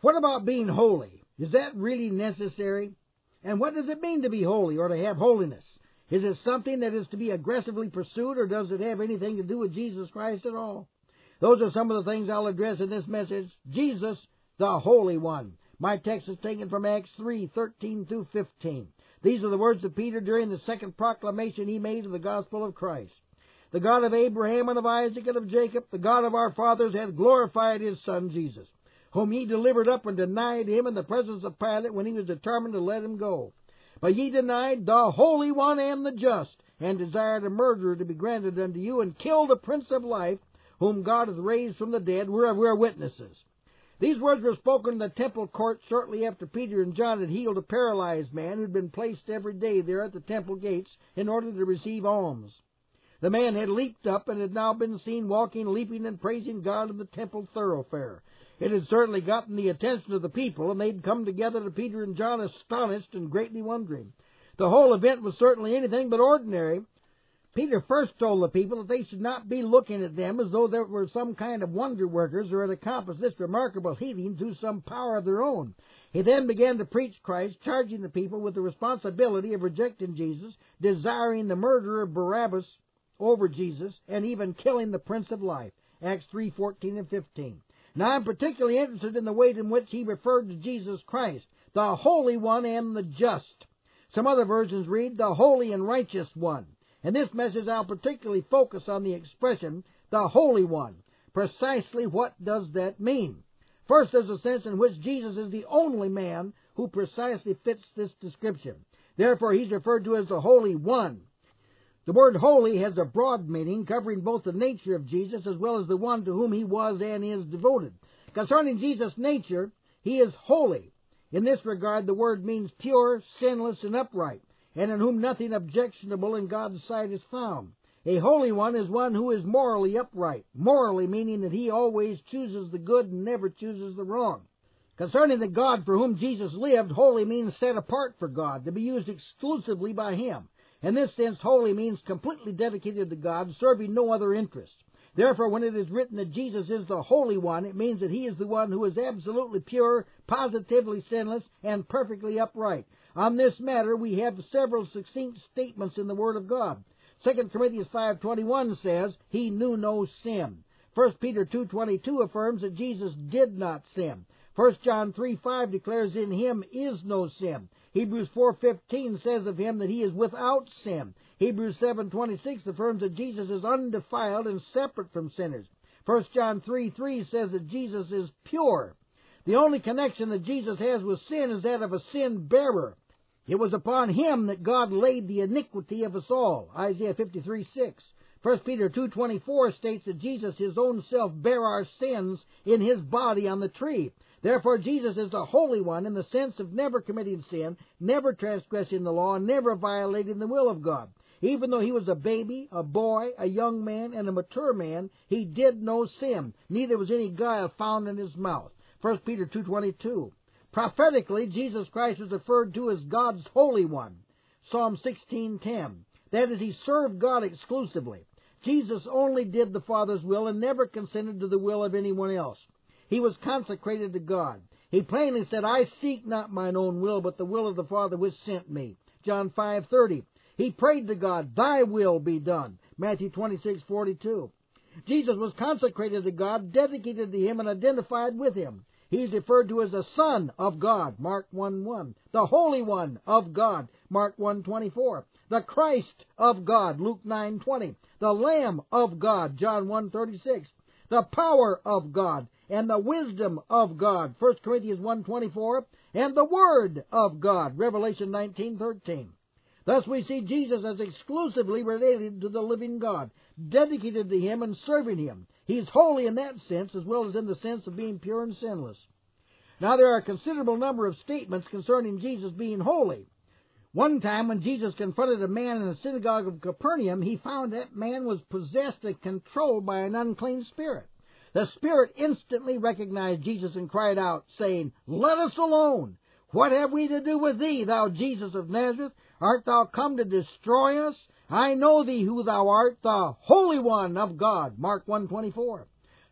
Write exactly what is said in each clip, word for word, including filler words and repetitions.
What about being holy? Is that really necessary? And what does it mean to be holy or to have holiness? Is it something that is to be aggressively pursued, or does it have anything to do with Jesus Christ at all? Those are some of the things I'll address in this message. Jesus, the Holy One. My text is taken from Acts three, thirteen through fifteen. These are the words of Peter during the second proclamation he made of the gospel of Christ. The God of Abraham and of Isaac and of Jacob, the God of our fathers, hath glorified his Son Jesus, whom ye delivered up and denied him in the presence of Pilate when he was determined to let him go. But ye denied the Holy One and the Just, and desired a murderer to be granted unto you, and killed the Prince of Life, whom God hath raised from the dead, whereof we are witnesses. These words were spoken in the temple court shortly after Peter and John had healed a paralyzed man who had been placed every day there at the temple gates in order to receive alms. The man had leaped up and had now been seen walking, leaping, and praising God in the temple thoroughfare. It had certainly gotten the attention of the people, and they'd come together to Peter and John astonished and greatly wondering. The whole event was certainly anything but ordinary. Peter first told the people that they should not be looking at them as though they were some kind of wonder workers or had accomplished this remarkable healing through some power of their own. He then began to preach Christ, charging the people with the responsibility of rejecting Jesus, desiring the murder of Barabbas over Jesus, and even killing the Prince of Life. Acts three, fourteen and fifteen. Now I'm particularly interested in the way in which he referred to Jesus Christ, the Holy One and the Just. Some other versions read, the Holy and Righteous One. In this message I'll particularly focus on the expression, the Holy One. Precisely what does that mean? First, there's a sense in which Jesus is the only man who precisely fits this description. Therefore, he's referred to as the Holy One. The word holy has a broad meaning, covering both the nature of Jesus as well as the one to whom he was and is devoted. Concerning Jesus' nature, he is holy. In this regard, the word means pure, sinless, and upright, and in whom nothing objectionable in God's sight is found. A holy one is one who is morally upright, morally meaning that he always chooses the good and never chooses the wrong. Concerning the God for whom Jesus lived, holy means set apart for God, to be used exclusively by him. In this sense, holy means completely dedicated to God, serving no other interest. Therefore, when it is written that Jesus is the Holy One, it means that he is the one who is absolutely pure, positively sinless, and perfectly upright. On this matter, we have several succinct statements in the Word of God. Second Corinthians five twenty-one says, he knew no sin. First Peter two twenty-two affirms that Jesus did not sin. First John three five declares in him is no sin. Hebrews four fifteen says of him that he is without sin. Hebrews seven twenty-six affirms that Jesus is undefiled and separate from sinners. First John three three says that Jesus is pure. The only connection that Jesus has with sin is that of a sin bearer. It was upon him that God laid the iniquity of us all. Isaiah fifty-three six. First Peter two twenty-four states that Jesus his own self bare our sins in his body on the tree. Therefore, Jesus is the Holy One in the sense of never committing sin, never transgressing the law, and never violating the will of God. Even though he was a baby, a boy, a young man, and a mature man, he did no sin. Neither was any guile found in his mouth. First Peter two twenty-two. Prophetically, Jesus Christ is referred to as God's Holy One. Psalm sixteen ten. That is, he served God exclusively. Jesus only did the Father's will and never consented to the will of anyone else. He was consecrated to God. He plainly said, I seek not mine own will, but the will of the Father which sent me. John five thirty. He prayed to God, thy will be done. Matthew twenty-six forty-two. Jesus was consecrated to God, dedicated to him, and identified with him. He is referred to as the Son of God, Mark one one. The Holy One of God, Mark one twenty-four. The Christ of God, Luke nine twenty. The Lamb of God, John one thirty-six. The power of God and the wisdom of God, First Corinthians one twenty-four. And the Word of God, Revelation nineteen thirteen. Thus we see Jesus as exclusively related to the living God, dedicated to him and serving him. He is holy in that sense as well as in the sense of being pure and sinless. Now there are a considerable number of statements concerning Jesus being holy. One time when Jesus confronted a man in the synagogue of Capernaum, he found that man was possessed and controlled by an unclean spirit. The spirit instantly recognized Jesus and cried out, saying, Let us alone! What have we to do with thee, thou Jesus of Nazareth? Art thou come to destroy us? I know thee who thou art, the Holy One of God. Mark one twenty-four.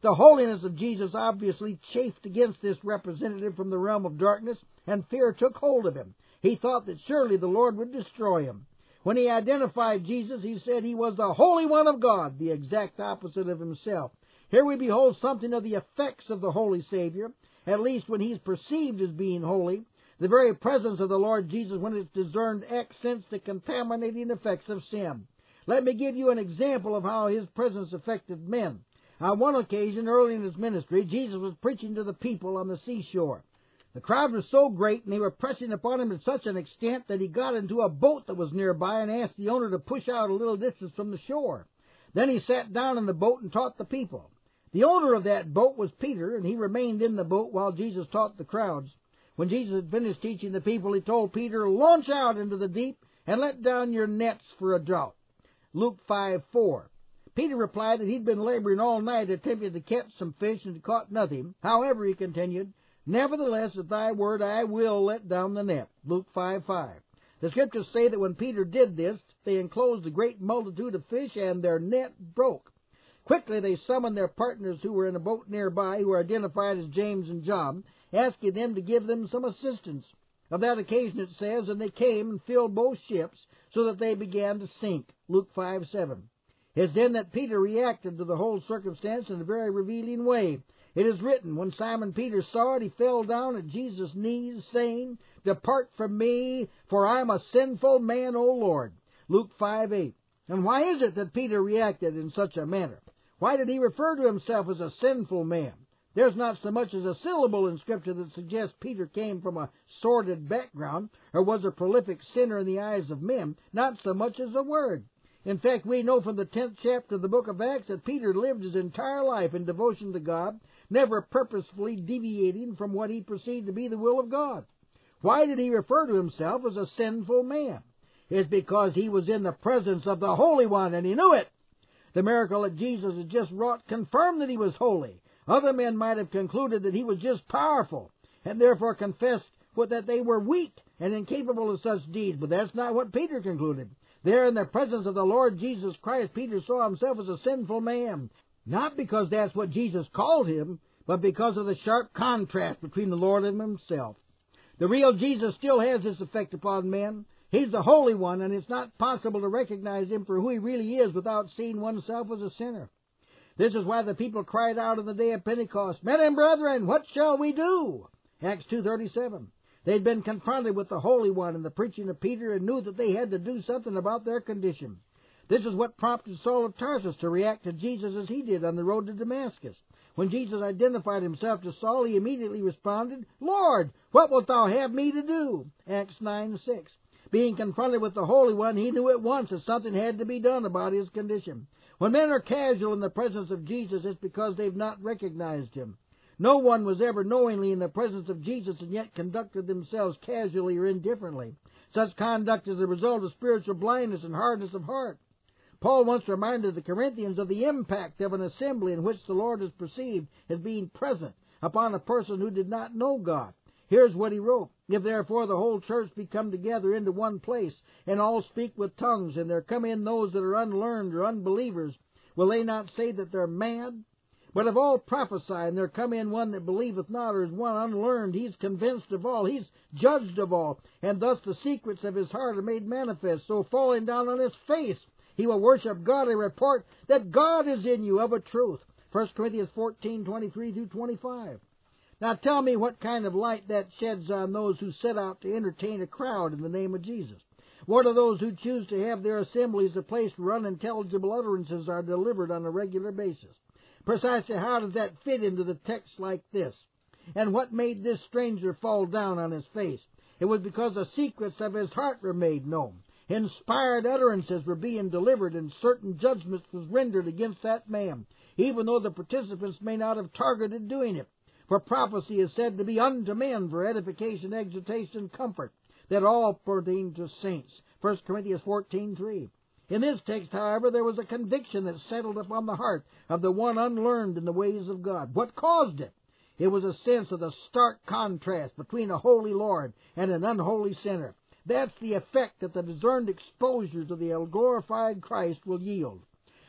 The holiness of Jesus obviously chafed against this representative from the realm of darkness, and fear took hold of him. He thought that surely the Lord would destroy him. When he identified Jesus, he said he was the Holy One of God, the exact opposite of himself. Here we behold something of the effects of the Holy Savior, at least when he is perceived as being holy. The very presence of the Lord Jesus, when it's discerned, accents the contaminating effects of sin. Let me give you an example of how his presence affected men. On one occasion, early in his ministry, Jesus was preaching to the people on the seashore. The crowd was so great, and they were pressing upon him to such an extent that he got into a boat that was nearby and asked the owner to push out a little distance from the shore. Then he sat down in the boat and taught the people. The owner of that boat was Peter, and he remained in the boat while Jesus taught the crowds. When Jesus had finished teaching the people, he told Peter, "Launch out into the deep and let down your nets for a draught." Luke five four. Peter replied that he'd been laboring all night attempting to catch some fish and had caught nothing. However, he continued, "Nevertheless, at thy word I will let down the net." Luke five five. The Scriptures say that when Peter did this, they enclosed a great multitude of fish, and their net broke. Quickly they summoned their partners who were in a boat nearby, who were identified as James and John, asking them to give them some assistance. Of that occasion it says, "And they came and filled both ships, so that they began to sink." Luke five seven. It's then that Peter reacted to the whole circumstance in a very revealing way. It is written, when Simon Peter saw it, he fell down at Jesus' knees, saying, "Depart from me, for I am a sinful man, O Lord." Luke five eight. And why is it that Peter reacted in such a manner? Why did he refer to himself as a sinful man? There's not so much as a syllable in Scripture that suggests Peter came from a sordid background or was a prolific sinner in the eyes of men, not so much as a word. In fact, we know from the tenth chapter of the book of Acts that Peter lived his entire life in devotion to God, never purposefully deviating from what he perceived to be the will of God. Why did he refer to himself as a sinful man? It's because he was in the presence of the Holy One, and he knew it. The miracle that Jesus had just wrought confirmed that he was holy. Other men might have concluded that he was just powerful, and therefore confessed that they were weak and incapable of such deeds, but that's not what Peter concluded. There in the presence of the Lord Jesus Christ, Peter saw himself as a sinful man, not because that's what Jesus called him, but because of the sharp contrast between the Lord and himself. The real Jesus still has this effect upon men. He's the Holy One, and it's not possible to recognize him for who he really is without seeing oneself as a sinner. This is why the people cried out on the day of Pentecost, "Men and brethren, what shall we do?" Acts two thirty-seven. They'd been confronted with the Holy One in the preaching of Peter and knew that they had to do something about their condition. This is what prompted Saul of Tarsus to react to Jesus as he did on the road to Damascus. When Jesus identified himself to Saul, he immediately responded, "Lord, what wilt thou have me to do?" Acts nine six. Being confronted with the Holy One, he knew at once that something had to be done about his condition. When men are casual in the presence of Jesus, it's because they've not recognized him. No one was ever knowingly in the presence of Jesus and yet conducted themselves casually or indifferently. Such conduct is the result of spiritual blindness and hardness of heart. Paul once reminded the Corinthians of the impact of an assembly in which the Lord is perceived as being present upon a person who did not know God. Here's what he wrote. "If therefore the whole church be come together into one place, and all speak with tongues, and there come in those that are unlearned or unbelievers, will they not say that they're mad? But if all prophesy, and there come in one that believeth not, or is one unlearned, he's convinced of all, he's judged of all, and thus the secrets of his heart are made manifest. So falling down on his face, he will worship God and report that God is in you of a truth." First Corinthians fourteen twenty-three through twenty-five. Now tell me what kind of light that sheds on those who set out to entertain a crowd in the name of Jesus. What are those who choose to have their assemblies a place where unintelligible utterances are delivered on a regular basis? Precisely how does that fit into the text like this? And what made this stranger fall down on his face? It was because the secrets of his heart were made known. Inspired utterances were being delivered, and certain judgments was rendered against that man, even though the participants may not have targeted doing it. For prophecy is said to be unto men for edification, exhortation, and comfort, that all pertain to saints. First Corinthians fourteen three. In this text, however, there was a conviction that settled upon the heart of the one unlearned in the ways of God. What caused it? It was a sense of the stark contrast between a holy Lord and an unholy sinner. That's the effect that the discerned exposure to the glorified Christ will yield.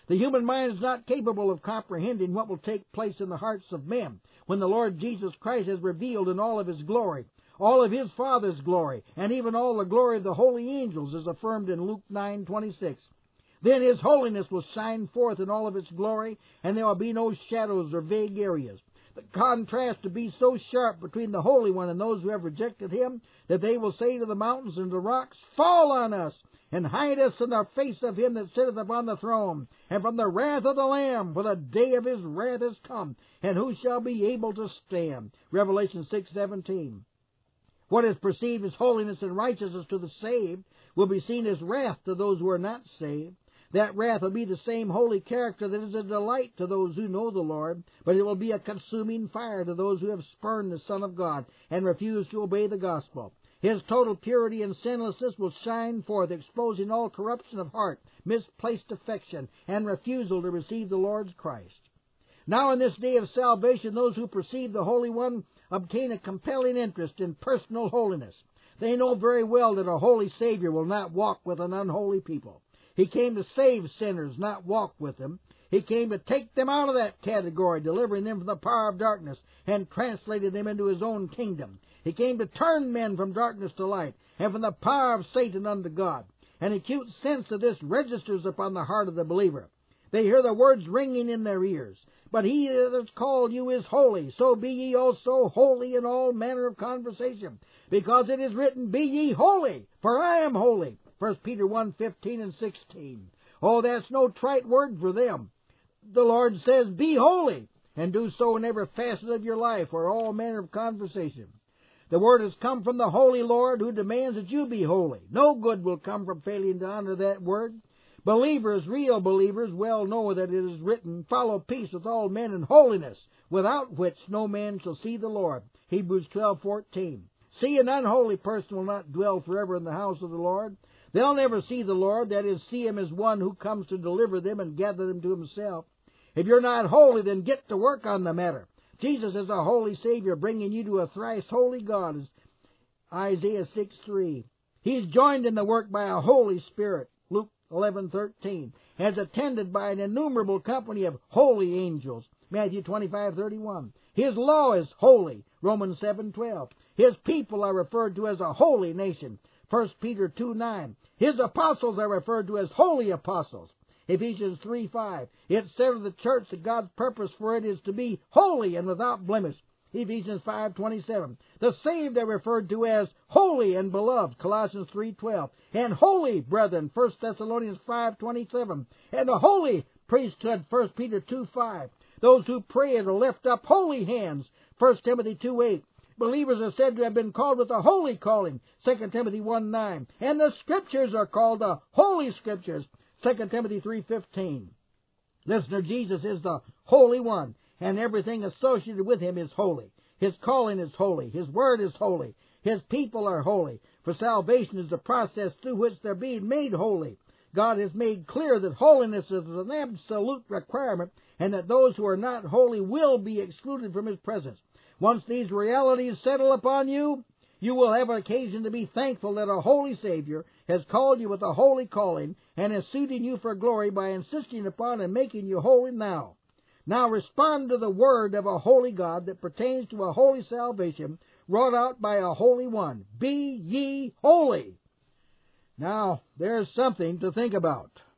The human mind is not capable of comprehending what will take place in the hearts of men when the Lord Jesus Christ is revealed in all of His glory, all of His Father's glory, and even all the glory of the holy angels, as affirmed in Luke nine twenty-six. Then His holiness will shine forth in all of its glory, and there will be no shadows or vague areas. The contrast will be so sharp between the Holy One and those who have rejected Him that they will say to the mountains and the rocks, "Fall on us, and hide us in the face of Him that sitteth upon the throne, and from the wrath of the Lamb, for the day of His wrath is come, and who shall be able to stand?" Revelation six seventeen. What is perceived as holiness and righteousness to the saved will be seen as wrath to those who are not saved. That wrath will be the same holy character that is a delight to those who know the Lord, but it will be a consuming fire to those who have spurned the Son of God and refused to obey the gospel. His total purity and sinlessness will shine forth, exposing all corruption of heart, misplaced affection, and refusal to receive the Lord's Christ. Now in this day of salvation, those who perceive the Holy One obtain a compelling interest in personal holiness. They know very well that a holy Savior will not walk with an unholy people. He came to save sinners, not walk with them. He came to take them out of that category, delivering them from the power of darkness and translating them into His own kingdom. He came to turn men from darkness to light and from the power of Satan unto God. An acute sense of this registers upon the heart of the believer. They hear the words ringing in their ears. But He that has called you is holy, so be ye also holy in all manner of conversation. Because it is written, "Be ye holy, for I am holy." First Peter one fifteen and sixteen. Oh, that's no trite word for them. The Lord says, "Be holy," and do so in every facet of your life or all manner of conversation. The word has come from the Holy Lord, who demands that you be holy. No good will come from failing to honor that word. Believers, real believers, well know that it is written, "Follow peace with all men and holiness, without which no man shall see the Lord." Hebrews twelve fourteen. See, an unholy person will not dwell forever in the house of the Lord. They'll never see the Lord, that is, see Him as one who comes to deliver them and gather them to Himself. If you're not holy, then get to work on the matter. Jesus is a holy Savior, bringing you to a thrice holy God, as Isaiah six three. He's joined in the work by a Holy Spirit, Luke eleven thirteen, as attended by an innumerable company of holy angels, Matthew twenty-five thirty-one. His law is holy, Romans seven twelve. His people are referred to as a holy nation, First Peter two nine. His apostles are referred to as holy apostles, Ephesians three five. It's said of the church that God's purpose for it is to be holy and without blemish, Ephesians five twenty-seven. The saved are referred to as holy and beloved, Colossians three twelve. And holy brethren, First Thessalonians five twenty-seven. And the holy priesthood, First Peter two five. Those who pray and lift up holy hands, First Timothy two eight. Believers are said to have been called with a holy calling, Second Timothy one nine. And the Scriptures are called the Holy Scriptures, Second Timothy three fifteen. Listener, Jesus is the Holy One, and everything associated with Him is holy. His calling is holy. His word is holy. His people are holy. For salvation is the process through which they're being made holy. God has made clear that holiness is an absolute requirement, and that those who are not holy will be excluded from His presence. Once these realities settle upon you, you will have occasion to be thankful that a holy Savior has called you with a holy calling and is suiting you for glory by insisting upon and making you holy now. Now respond to the word of a holy God that pertains to a holy salvation wrought out by a holy one. Be ye holy. Now, there's something to think about.